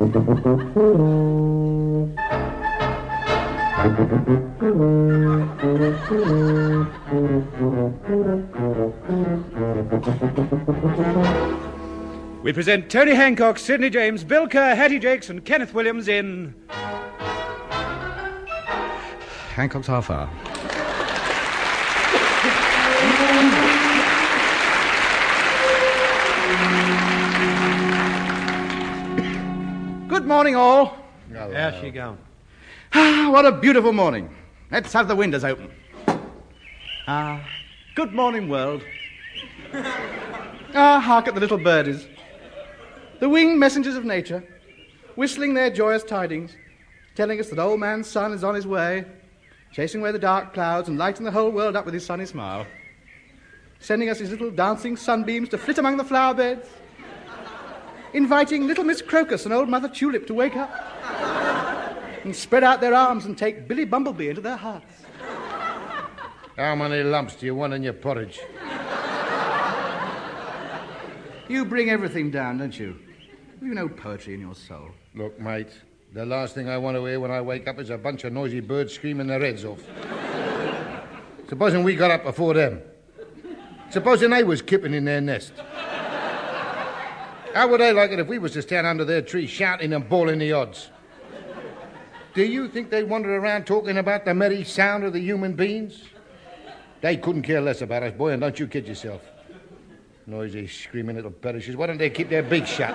We present Tony Hancock, Sidney James, Bill Kerr, Hattie Jakes, and Kenneth Williams in Hancock's Half Hour. Good morning, all. Hello. How's she going? What a beautiful morning. Let's have the windows open. Good morning, world. Hark at the little birdies. The winged messengers of nature, whistling their joyous tidings, telling us that old man sun is on his way, chasing away the dark clouds and lighting the whole world up with his sunny smile, sending us his little dancing sunbeams to flit among the flower beds, inviting little Miss Crocus and old Mother Tulip to wake up and spread out their arms and take Billy Bumblebee into their hearts. How many lumps do you want in your porridge? You bring everything down, don't you? You know poetry in your soul. Look, mate, the last thing I want to hear when I wake up is a bunch of noisy birds screaming their heads off. Supposing we got up before them. Supposing they was kipping in their nest. How would they like it if we was to stand under their tree shouting and bawling the odds? Do you think they'd wander around talking about the merry sound of the human beings? They couldn't care less about us, boy, and don't you kid yourself. Noisy, screaming little perishes. Why don't they keep their beaks shut?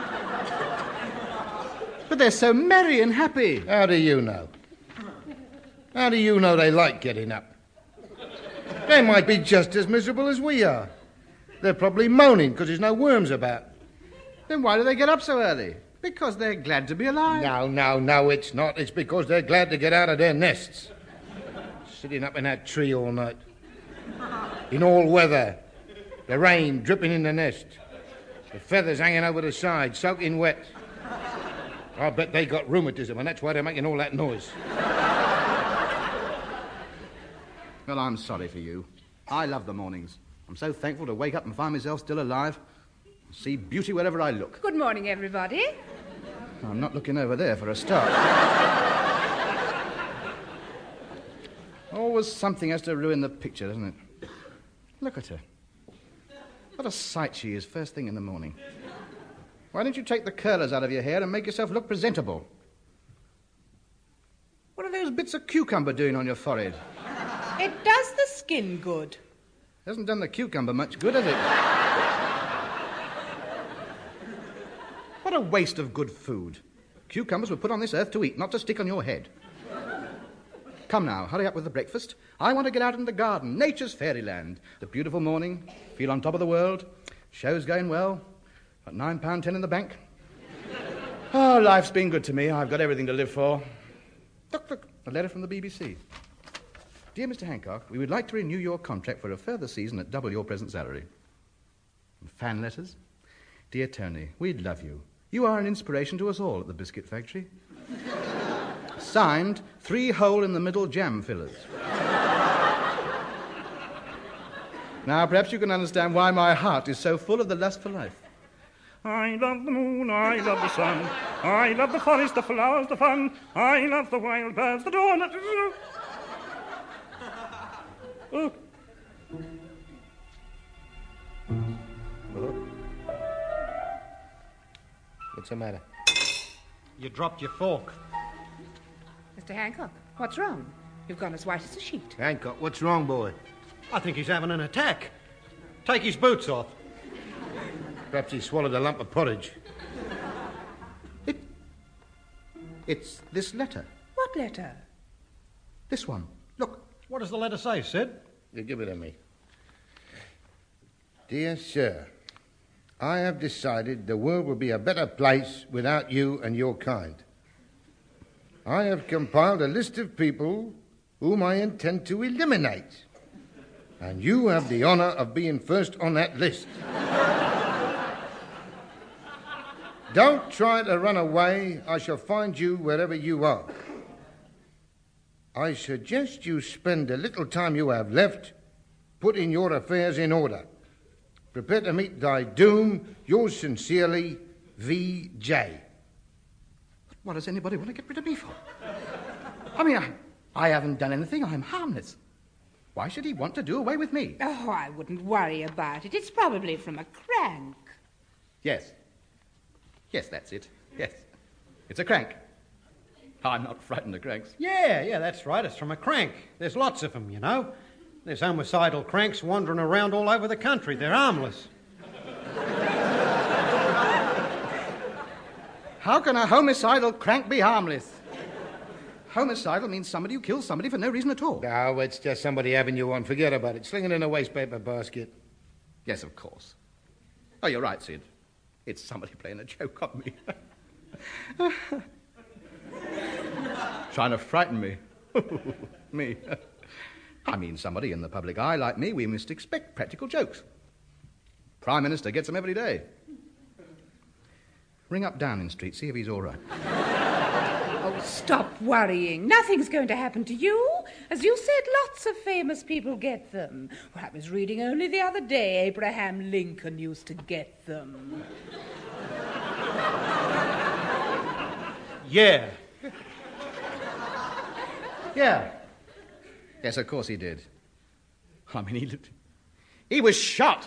But they're so merry and happy. How do you know? How do you know they like getting up? They might be just as miserable as we are. They're probably moaning because there's no worms about. Then why do they get up so early? Because they're glad to be alive. No, it's not. It's because they're glad to get out of their nests. Sitting up in that tree all night. In all weather. The rain dripping in the nest. The feathers hanging over the side, soaking wet. I bet they got rheumatism, and that's why they're making all that noise. Well, I'm sorry for you. I love the mornings. I'm so thankful to wake up and find myself still alive. See beauty wherever I look. Good morning, everybody. I'm not looking over there for a start. Always something has to ruin the picture, doesn't it? Look at her. What a sight she is first thing in the morning. Why don't you take the curlers out of your hair and make yourself look presentable? What are those bits of cucumber doing on your forehead? It does the skin good. Hasn't done the cucumber much good, has it? What a waste of good food. Cucumbers were put on this earth to eat, not to stick on your head. Come now, hurry up with the breakfast. I want to get out in the garden, nature's fairyland. The beautiful morning, feel on top of the world. Show's going well. Got £9.10 in the bank. Oh, life's been good to me. I've got everything to live for. Look, a letter from the BBC. Dear Mr. Hancock, we would like to renew your contract for a further season at double your present salary. And fan letters. Dear Tony, we love you. You are an inspiration to us all at the Biscuit Factory. Signed, 3 hole-in-the-middle jam fillers. Now, perhaps you can understand why my heart is so full of the lust for life. I love the moon, I love the sun, I love the forest, the flowers, the fun, I love the wild birds, the dawn... Oh. Hello? What's the matter? You dropped your fork. Mr. Hancock, what's wrong? You've gone as white as a sheet. Hancock, what's wrong, boy? I think he's having an attack. Take his boots off. Perhaps he swallowed a lump of porridge. It's this letter. What letter? This one. Look. What does the letter say, Sid? You give it to me. Dear Sir, I have decided the world will be a better place without you and your kind. I have compiled a list of people whom I intend to eliminate. And you have the honor of being first on that list. Don't try to run away. I shall find you wherever you are. I suggest you spend the little time you have left putting your affairs in order. Prepare to meet thy doom. Yours sincerely, V.J. What does anybody want to get rid of me for? I mean, I haven't done anything. I'm harmless. Why should he want to do away with me? Oh, I wouldn't worry about it. It's probably from a crank. Yes. Yes, that's it. Yes. It's a crank. I'm not frightened of cranks. Yeah, that's right. It's from a crank. There's lots of them, you know. There's homicidal cranks wandering around all over the country. They're harmless. How can a homicidal crank be harmless? Homicidal means somebody who kills somebody for no reason at all. No, it's just somebody having you on. Forget about it. Sling it in a wastepaper basket. Yes, of course. Oh, you're right, Sid. It's somebody playing a joke on me. Trying to frighten me. Me. I mean, somebody in the public eye like me, we must expect practical jokes. Prime Minister gets them every day. Ring up Downing Street, see if he's all right. Oh, stop worrying. Nothing's going to happen to you. As you said, lots of famous people get them. Well, I was reading only the other day Abraham Lincoln used to get them. Yeah. Yeah. Yes, of course he did. I mean, he was shot.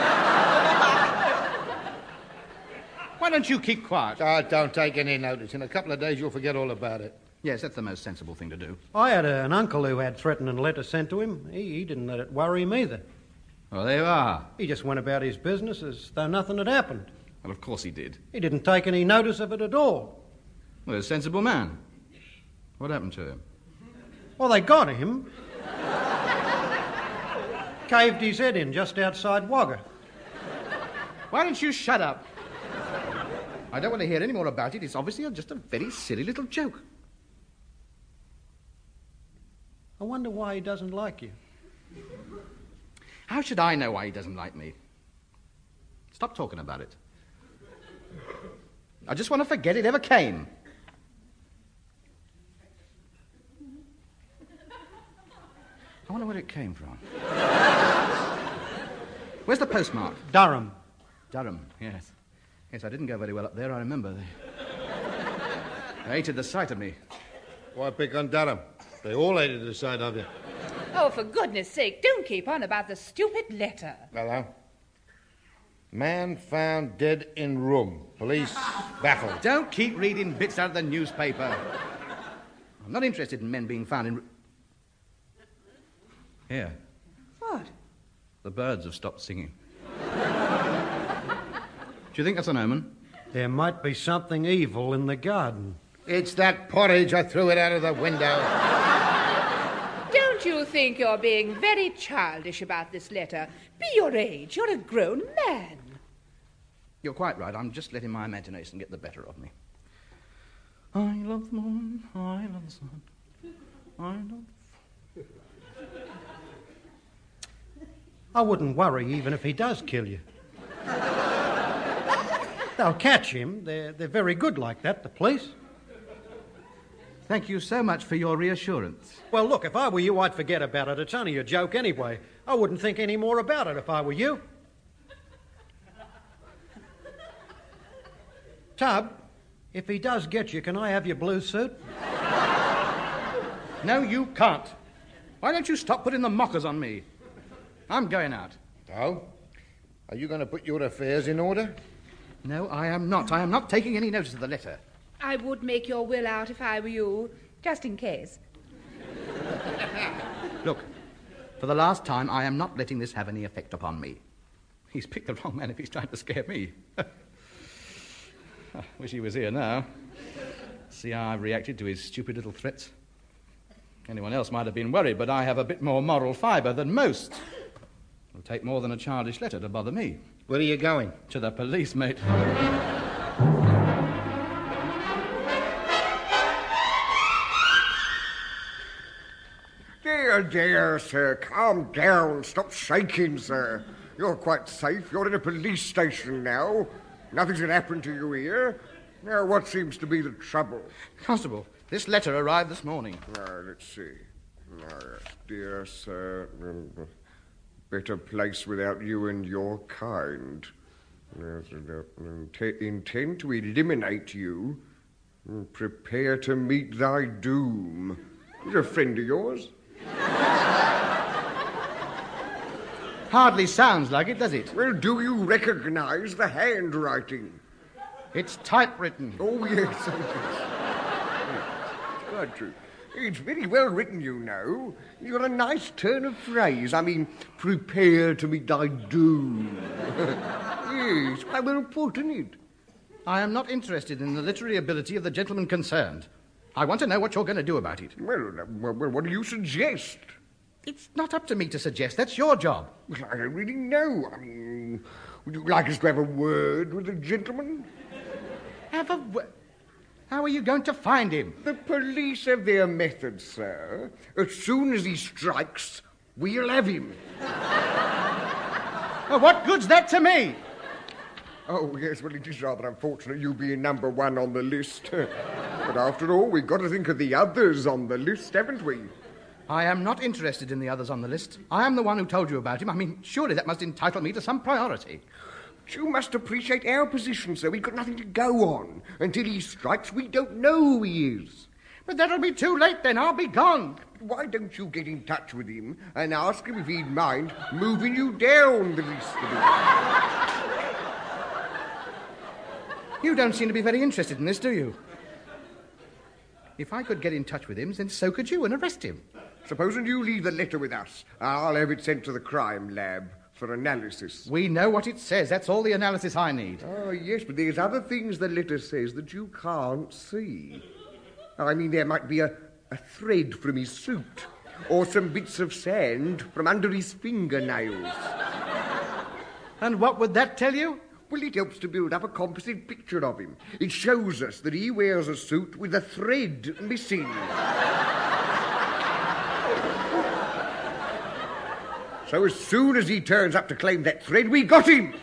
Why don't you keep quiet? Oh, don't take any notice. In a couple of days, you'll forget all about it. Yes, that's the most sensible thing to do. I had an uncle who had threatening letters sent to him. He didn't let it worry him either. Well, there you are. He just went about his business as though nothing had happened. Well, of course he did. He didn't take any notice of it at all. Well, a sensible man. What happened to him? Well, they got him. Caved his head in just outside Wagga. Why don't you shut up? I don't want to hear any more about it. It's obviously just a very silly little joke. I wonder why he doesn't like you. How should I know why he doesn't like me? Stop talking about it. I just want to forget it ever came. I wonder where it came from. Where's the postmark? Durham. Durham, yes. Yes, I didn't go very well up there, I remember. They hated the sight of me. Why pick on Durham? They all hated the sight of you. Oh, for goodness sake, don't keep on about the stupid letter. Hello? Man found dead in room. Police baffled. Don't keep reading bits out of the newspaper. I'm not interested in men being found in... Here. What? The birds have stopped singing. Do you think that's an omen? There might be something evil in the garden. It's that porridge. I threw it out of the window. Don't you think you're being very childish about this letter? Be your age. You're a grown man. You're quite right. I'm just letting my imagination get the better of me. I love the moon. I love the sun. I love... I wouldn't worry even if he does kill you. They'll catch him. They're very good like that, the police. Thank you so much for your reassurance. Well, look, if I were you, I'd forget about it. It's only a joke anyway. I wouldn't think any more about it if I were you. Tub, if he does get you, can I have your blue suit? No, you can't. Why don't you stop putting the mockers on me? I'm going out. Oh? Are you going to put your affairs in order? No, I am not. I am not taking any notice of the letter. I would make your will out if I were you, just in case. Look, for the last time, I am not letting this have any effect upon me. He's picked the wrong man if he's trying to scare me. I wish he was here now. See how I've reacted to his stupid little threats. Anyone else might have been worried, but I have a bit more moral fibre than most. It'll take more than a childish letter to bother me. Where are you going? To the police, mate. Dear, sir, calm down. Stop shaking, sir. You're quite safe. You're in a police station now. Nothing's going to happen to you here. Now, what seems to be the trouble? Constable, this letter arrived this morning. Let's see. Dear sir, better place without you and your kind. Intend to eliminate you. Prepare to meet thy doom. He's a friend of yours? Hardly sounds like it, does it? Well, do you recognise the handwriting? It's typewritten. Oh, yes, it is. It's quite true. It's very well written, you know. You've got a nice turn of phrase. I mean, prepare to meet thy doom. Yes, quite well put, isn't it? I am not interested in the literary ability of the gentleman concerned. I want to know what you're going to do about it. Well, what do you suggest? It's not up to me to suggest. That's your job. Well, I don't really know. I mean, would you like us to have a word with the gentleman? Have a How are you going to find him? The police have their methods, sir. As soon as he strikes, we'll have him. Well, what good's that to me? Oh, yes, well, it is rather unfortunate you being number one on the list. But after all, we've got to think of the others on the list, haven't we? I am not interested in the others on the list. I am the one who told you about him. I mean, surely that must entitle me to some priority. But you must appreciate our position, sir. We've got nothing to go on. Until he strikes, we don't know who he is. But that'll be too late then. I'll be gone. Why don't you get in touch with him and ask him if he'd mind moving you down the list a bit? You don't seem to be very interested in this, do you? If I could get in touch with him, then so could you, and arrest him. Supposing you leave the letter with us, I'll have it sent to the crime lab for analysis. We know what it says. That's all the analysis I need. Oh, yes, but there's other things the letter says that you can't see. I mean, there might be a thread from his suit, or some bits of sand from under his fingernails. And what would that tell you? Well, it helps to build up a composite picture of him. It shows us that he wears a suit with a thread missing. So as soon as he turns up to claim that thread, we got him!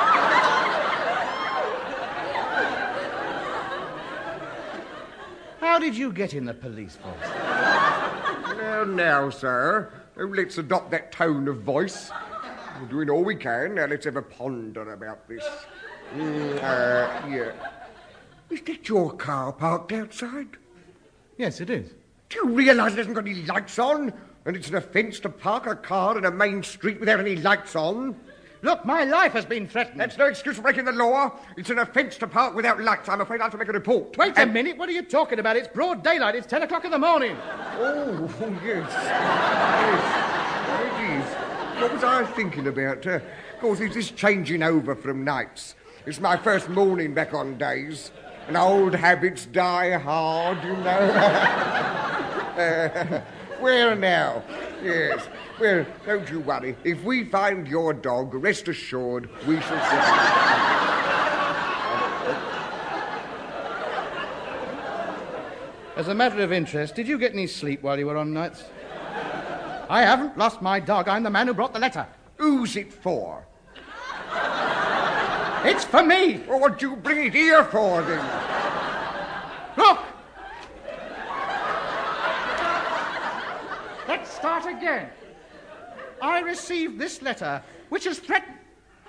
How did you get in the police force? Now, sir, let's adopt that tone of voice. We're doing all we can. Now, let's have a ponder about this. Yeah. Is that your car parked outside? Yes, it is. Do you realise it hasn't got any lights on? And it's an offence to park a car in a main street without any lights on? Look, my life has been threatened. That's no excuse for breaking the law. It's an offence to park without lights. I'm afraid I'll have to make a report. Wait a minute. What are you talking about? It's broad daylight. It's 10 o'clock in the morning. Oh, yes. Yes, it is. What was I thinking about? Of course, it's this changing over from nights. It's my first morning back on days. And old habits die hard, you know. Well, now, yes. Well, don't you worry. If we find your dog, rest assured, we shall see. As a matter of interest, did you get any sleep while you were on nights? I haven't lost my dog. I'm the man who brought the letter. Who's it for? It's for me. Well, what'd you bring it here for, then? Look! Let's start again. I received this letter, which is threatened.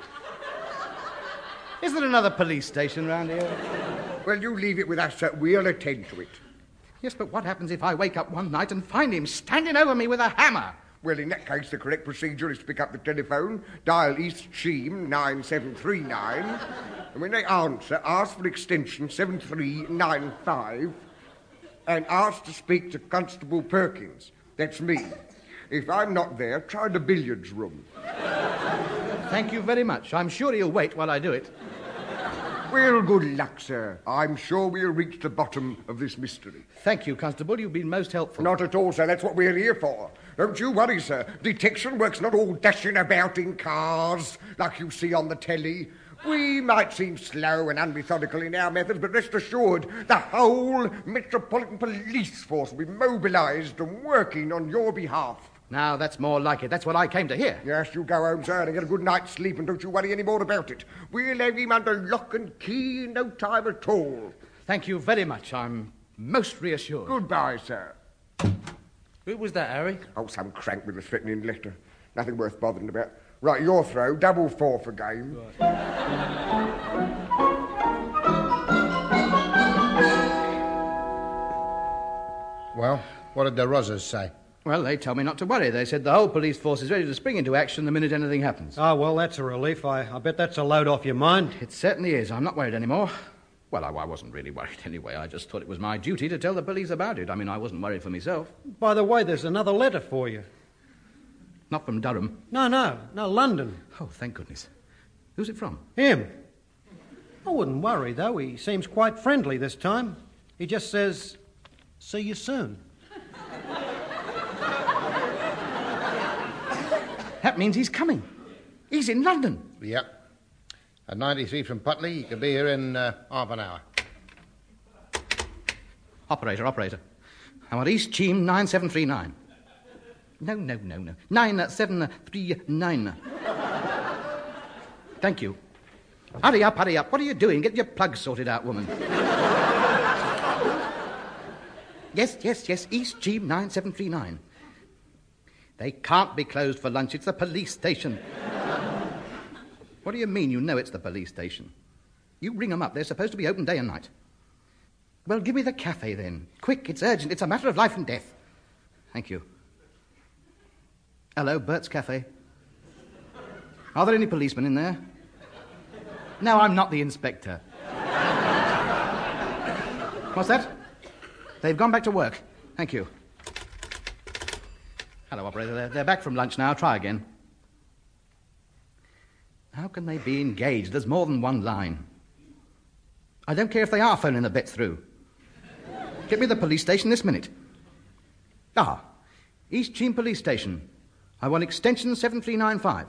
Is there another police station round here? Well, you leave it with us, sir. We'll attend to it. Yes, but what happens if I wake up one night and find him standing over me with a hammer? Well, in that case, the correct procedure is to pick up the telephone, dial East Cheam 9739, and when they answer, ask for extension 7395, and ask to speak to Constable Perkins. That's me. If I'm not there, try the billiards room. Thank you very much. I'm sure he'll wait while I do it. Well, good luck, sir. I'm sure we'll reach the bottom of this mystery. Thank you, Constable. You've been most helpful. Not at all, sir. That's what we're here for. Don't you worry, sir. Detection work's not all dashing about in cars like you see on the telly. We might seem slow and unmethodical in our methods, but rest assured, the whole Metropolitan Police Force will be mobilised and working on your behalf. Now, that's more like it. That's what I came to hear. Yes, you go home, sir, and get a good night's sleep, and don't you worry any more about it. We'll have him under lock and key in no time at all. Thank you very much. I'm most reassured. Goodbye, sir. Who was that, Harry? Oh, some crank with a threatening letter. Nothing worth bothering about. Right, your throw. 4-4 for game. Right. Well, what did the Rozzers say? Well, they tell me not to worry. They said the whole police force is ready to spring into action the minute anything happens. Oh, well, that's a relief. I bet that's a load off your mind. It certainly is. I'm not worried anymore. Well, I wasn't really worried anyway. I just thought it was my duty to tell the police about it. I mean, I wasn't worried for myself. By the way, there's another letter for you. Not from Durham. No, London. Oh, thank goodness. Who's it from? Him. I wouldn't worry, though. He seems quite friendly this time. He just says, see you soon. That means he's coming. He's in London. Yep. At 93 from Putley, he could be here in half an hour. Operator. I want East Cheam 9739. No. 9739. Thank you. Hurry up. What are you doing? Get your plugs sorted out, woman. Yes. East Cheam 9739. They can't be closed for lunch. It's the police station. What do you mean you know it's the police station? You ring them up. They're supposed to be open day and night. Well, give me the cafe then. Quick, it's urgent. It's a matter of life and death. Thank you. Hello, Bert's Cafe. Are there any policemen in there? No, I'm not the inspector. What's that? They've gone back to work. Thank you. Hello, operator. They're back from lunch now. Try again. How can they be engaged? There's more than one line. I don't care if they are phoning the bets through. Get me the police station this minute. East Cheam Police Station. I want extension 7395.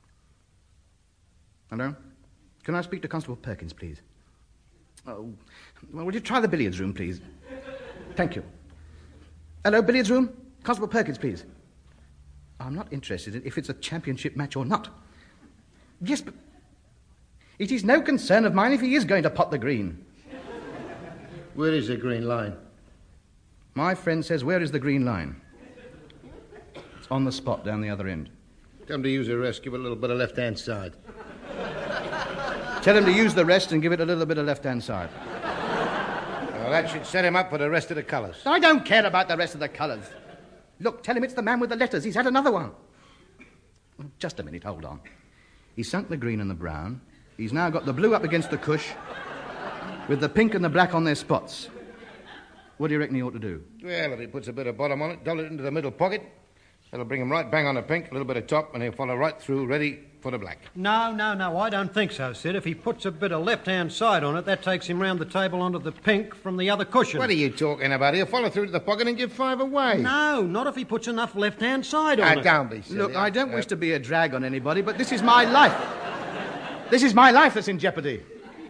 Hello? Can I speak to Constable Perkins, please? Oh, well, would you try the billiards room, please? Thank you. Hello, billiards room? Constable Perkins, please. I'm not interested in if it's a championship match or not. Yes, but it is no concern of mine if he is going to pot the green. Where is the green line? My friend says, where is the green line? It's on the spot down the other end. Tell him to use the rest. Give it a little bit of left-hand side. Tell him to use the rest and give it a little bit of left-hand side. Well, that should set him up for the rest of the colours. I don't care about the rest of the colours. Look, tell him it's the man with the letters. He's had another one. Just a minute, hold on. He's sunk the green and the brown. He's now got the blue up against the cush with the pink and the black on their spots. What do you reckon he ought to do? Well, if he puts a bit of bottom on it, dull it into the middle pocket, that'll bring him right bang on the pink, a little bit of top, and he'll follow right through, ready for the black. No, I don't think so, Sid. If he puts a bit of left-hand side on it, that takes him round the table onto the pink from the other cushion. What are you talking about? He'll follow through to the pocket and give 5 away. No, not if he puts enough left-hand side on it. Don't be silly. Look, I don't wish to be a drag on anybody, but this is my life. This is my life that's in jeopardy.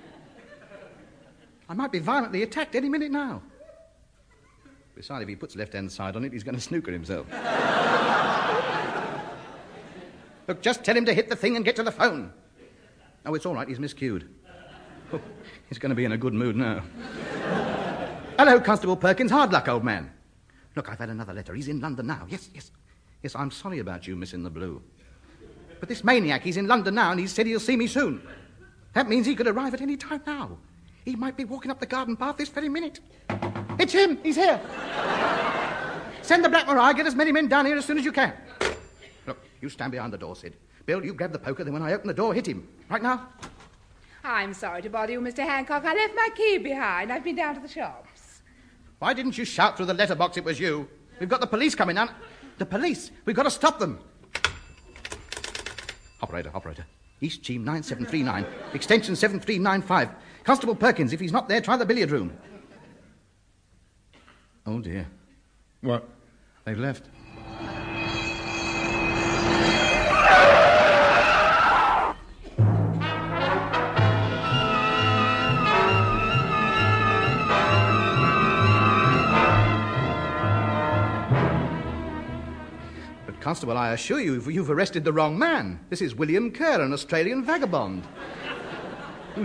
I might be violently attacked any minute now. Besides, if he puts left-hand side on it, he's going to snooker himself. Look, just tell him to hit the thing and get to the phone. Oh, it's all right, he's miscued. Oh, he's going to be in a good mood now. Hello, Constable Perkins. Hard luck, old man. Look, I've had another letter. He's in London now. Yes, I'm sorry about you missing the blue. But this maniac, he's in London now, and he said he'll see me soon. That means he could arrive at any time now. He might be walking up the garden path this very minute. It's him. He's here. Send the Black Maria. Get as many men down here as soon as you can. Look, you stand behind the door, Sid. Bill, you grab the poker, then when I open the door, hit him. Right now? I'm sorry to bother you, Mr. Hancock. I left my key behind. I've been down to the shops. Why didn't you shout through the letterbox it was you? We've got the police coming down. The police? We've got to stop them. Operator. East Cheam 9739. Extension 7395. Constable Perkins, if he's not there, try the billiard room. Oh, dear. What? They've left. But, Constable, I assure you, you've arrested the wrong man. This is William Kerr, an Australian vagabond. Who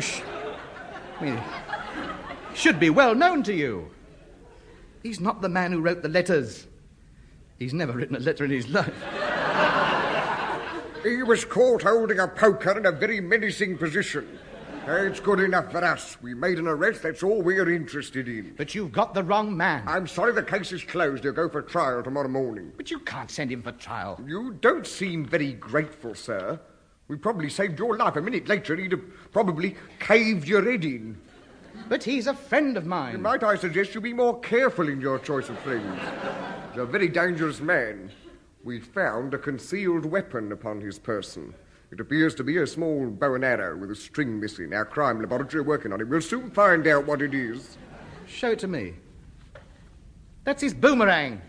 should be well known to you. He's not the man who wrote the letters. He's never written a letter in his life. He was caught holding a poker in a very menacing position. It's good enough for us. We made an arrest, that's all we're interested in. But you've got the wrong man. I'm sorry the case is closed. He'll go for trial tomorrow morning. But you can't send him for trial. You don't seem very grateful, sir. We probably saved your life. A minute later, he'd have probably caved your head in. But he's a friend of mine. Might I suggest you be more careful in your choice of friends? He's a very dangerous man. We found a concealed weapon upon his person. It appears to be a small bow and arrow with a string missing. Our crime laboratory are working on it. We'll soon find out what it is. Show it to me. That's his boomerang.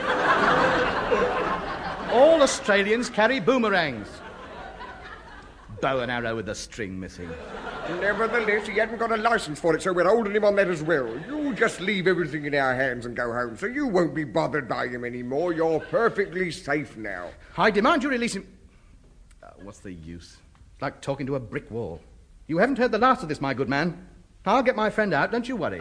All Australians carry boomerangs. Bow and arrow with a string missing. Nevertheless, he hadn't got a license for it, so we're holding him on that as well. You just leave everything in our hands and go home, so you won't be bothered by him anymore. You're perfectly safe now. I demand you release him. What's the use? It's like talking to a brick wall. You haven't heard the last of this, my good man. I'll get my friend out, don't you worry.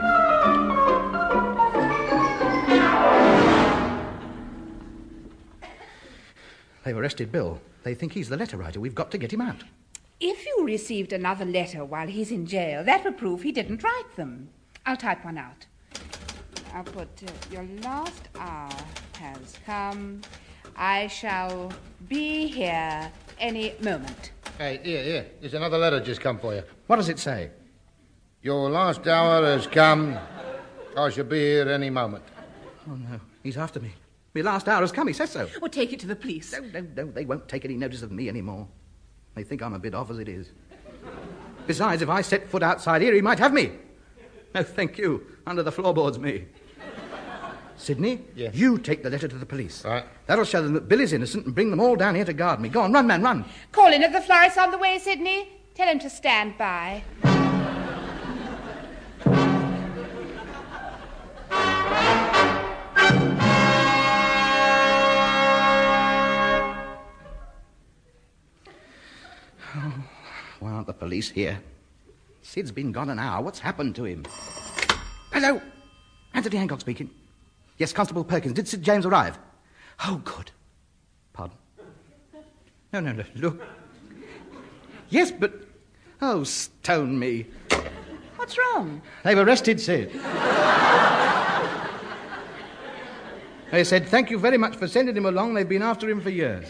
They've arrested Bill. They think he's the letter writer. We've got to get him out. If you received another letter while he's in jail, that would prove he didn't write them. I'll type one out. I'll put, your last hour has come. I shall be here any moment. Hey, here. There's another letter just come for you. What does it say? Your last hour has come. I shall be here any moment. Oh, no. He's after me. My last hour has come. He says so. Well, take it to the police. No. They won't take any notice of me anymore. They think I'm a bit off as it is. Besides, if I set foot outside here, he might have me. No, thank you. Under the floorboards, me. Sydney, yes. You take the letter to the police. Right. That'll show them that Bill is innocent and bring them all down here to guard me. Go on, run, man, run. Call in at the florist on the way, Sydney. Tell him to stand by. Why aren't the police here? Sid's been gone an hour. What's happened to him? Hello? Anthony Hancock speaking. Yes, Constable Perkins. Did Sid James arrive? Oh, good. Pardon? No. Look. Yes, but... Oh, stone me. What's wrong? They've arrested Sid. They said, thank you very much for sending him along. They've been after him for years.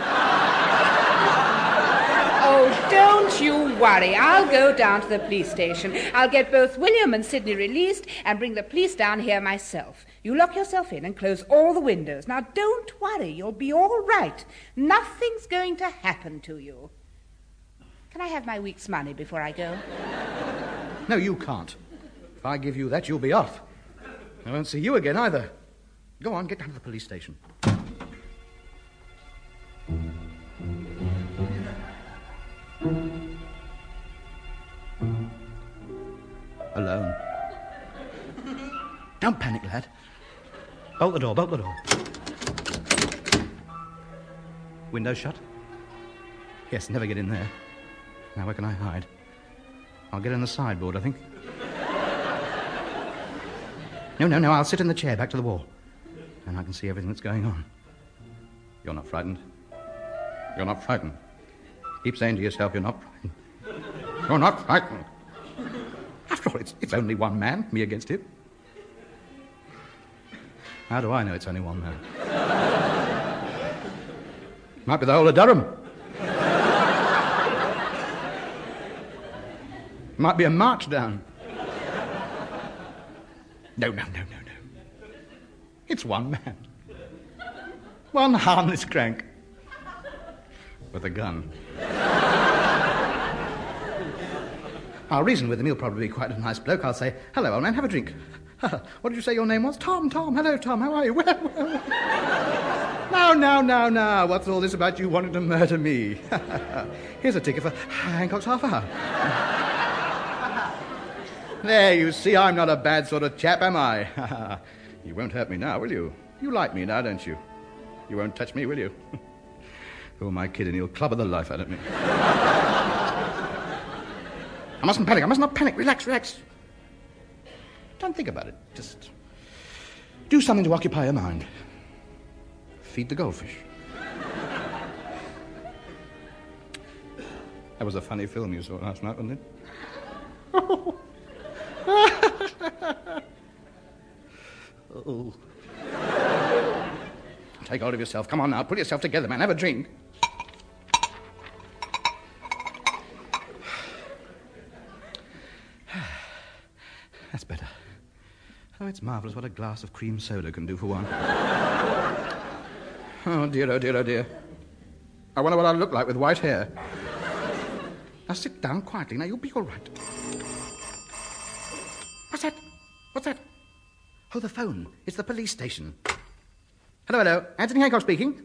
Oh, don't you worry. I'll go down to the police station. I'll get both William and Sydney released and bring the police down here myself. You lock yourself in and close all the windows. Now, don't worry. You'll be all right. Nothing's going to happen to you. Can I have my week's money before I go? No, you can't. If I give you that, you'll be off. I won't see you again either. Go on, get down to the police station. Alone. Don't panic, lad. Bolt the door. Window shut? Yes, never get in there. Now, where can I hide? I'll get in the sideboard, I think. No, I'll sit in the chair back to the wall. And I can see everything that's going on. You're not frightened. You're not frightened. Keep saying to yourself, you're not frightened. You're not frightened. After all, it's only one man, me against him. How do I know it's only one man? Might be the whole of Durham. Might be a march down. No. It's one man. One harmless crank. With a gun. I'll reason with him. He'll probably be quite a nice bloke. I'll say, hello, old man, have a drink. What did you say your name was? Tom. Hello, Tom. How are you? Well. Now. What's all this about you wanting to murder me? Here's a ticket for Hancock's half hour. There, you see, I'm not a bad sort of chap, am I? You won't hurt me now, will you? You like me now, don't you? You won't touch me, will you? Who am I kidding? He'll clubber the life out of me. I mustn't panic. I must not panic. Relax. Don't think about it. Just do something to occupy your mind. Feed the goldfish. That was a funny film you saw last night, wasn't it? Oh. Take hold of yourself. Come on now. Pull yourself together, man. Have a drink. That's better. Oh, it's marvellous what a glass of cream soda can do for one. Oh, dear, oh, dear, oh, dear. I wonder what I'll look like with white hair. Now, sit down quietly. Now, you'll be all right. What's that? What's that? Oh, the phone. It's the police station. Hello, hello. Anthony Hancock speaking.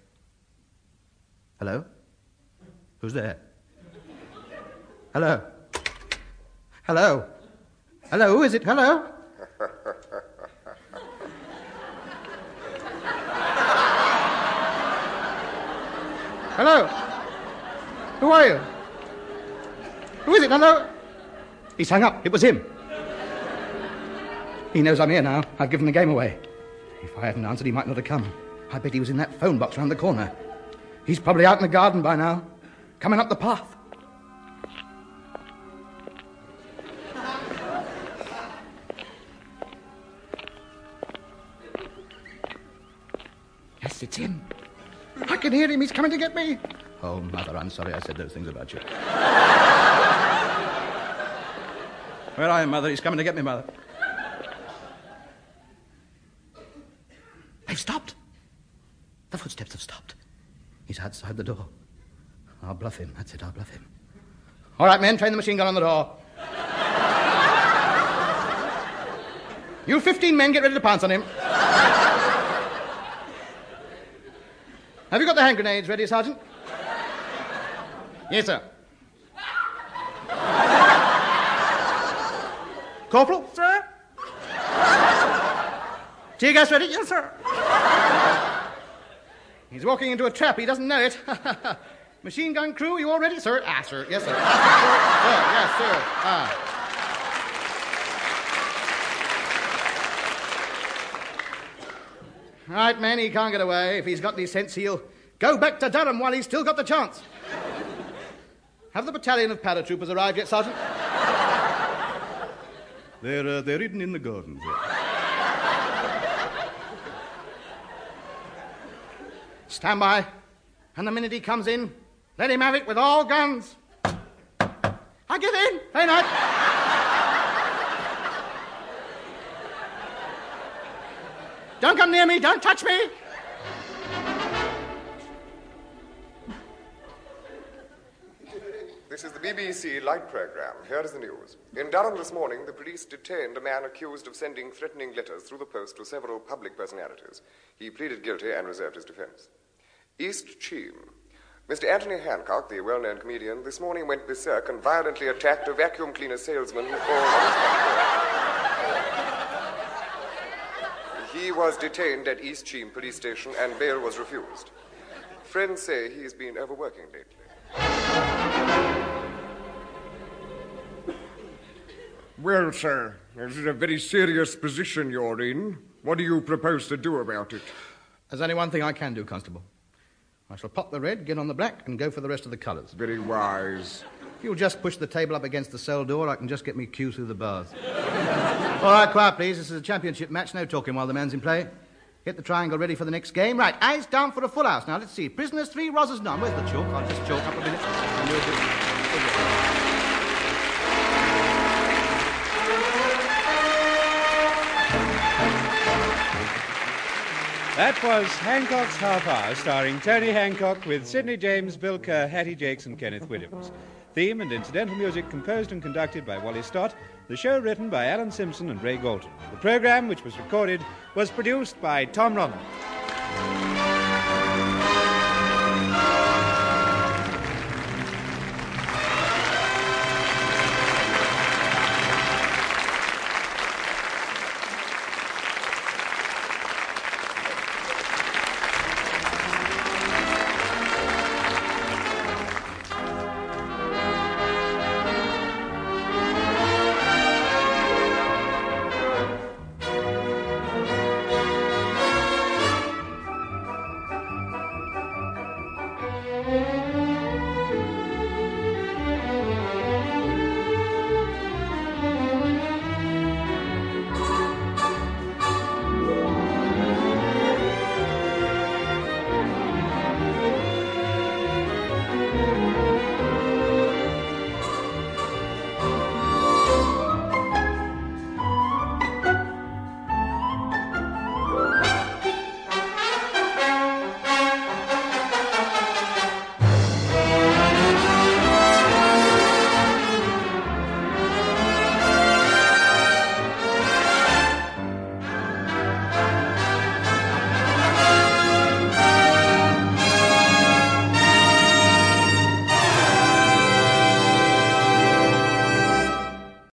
Hello? Who's there? Hello? Hello? Hello, who is it? Hello? Hello? Who are you? Who is it? Hello? He's hung up. It was him. He knows I'm here now. I've given the game away. If I hadn't answered, he might not have come. I bet he was in that phone box round the corner. He's probably out in the garden by now, coming up the path. Yes, it's him. I can hear him. He's coming to get me. Oh, Mother, I'm sorry I said those things about you. Where are you, Mother? He's coming to get me, Mother. They've stopped. The footsteps have stopped. He's outside the door. I'll bluff him. That's it, I'll bluff him. All right, men, train the machine gun on the door. You 15 men, get ready to pounce on him. Have you got the hand grenades ready, Sergeant? Yes, sir. Corporal? Sir? Tear gas ready? Yes, sir. He's walking into a trap. He doesn't know it. Machine gun crew, are you all ready, sir? Ah, sir. Yes, sir. Sir. Yes, sir. Ah. Right, man, he can't get away. If he's got any sense, he'll go back to Durham while he's still got the chance. Have the battalion of paratroopers arrived yet, Sergeant? They're hidden in the garden, sir. Stand by. And the minute he comes in, let him have it with all guns. I get in. Hey, not. Don't come near me. Don't touch me. This is the BBC Light Programme. Here is the news. In Durham this morning, the police detained a man accused of sending threatening letters through the post to several public personalities. He pleaded guilty and reserved his defense. East Cheam. Mr. Anthony Hancock, the well-known comedian, this morning went berserk and violently attacked a vacuum cleaner salesman He was detained at East Cheam police station and bail was refused. Friends say he's been overworking lately. Well, sir, this is a very serious position you're in. What do you propose to do about it? There's only one thing I can do, Constable. I shall pop the red, get on the black, and go for the rest of the colours. Very wise. If you'll just push the table up against the cell door, I can just get me cue through the bars. All right, quiet, please. This is a championship match. No talking while the man's in play. Get the triangle ready for the next game. Right, eyes down for a full house. Now, let's see. Prisoners 3, Rosses none. Where's the chalk? I'll just chalk up a minute. And we'll do it. That was Hancock's Half Hour, starring Tony Hancock with Sidney James, Bill Kerr, Hattie Jakes and Kenneth Williams. Theme and incidental music composed and conducted by Wally Stott. The show written by Alan Simpson and Ray Galton. The programme, which was recorded, was produced by Tom Ronald.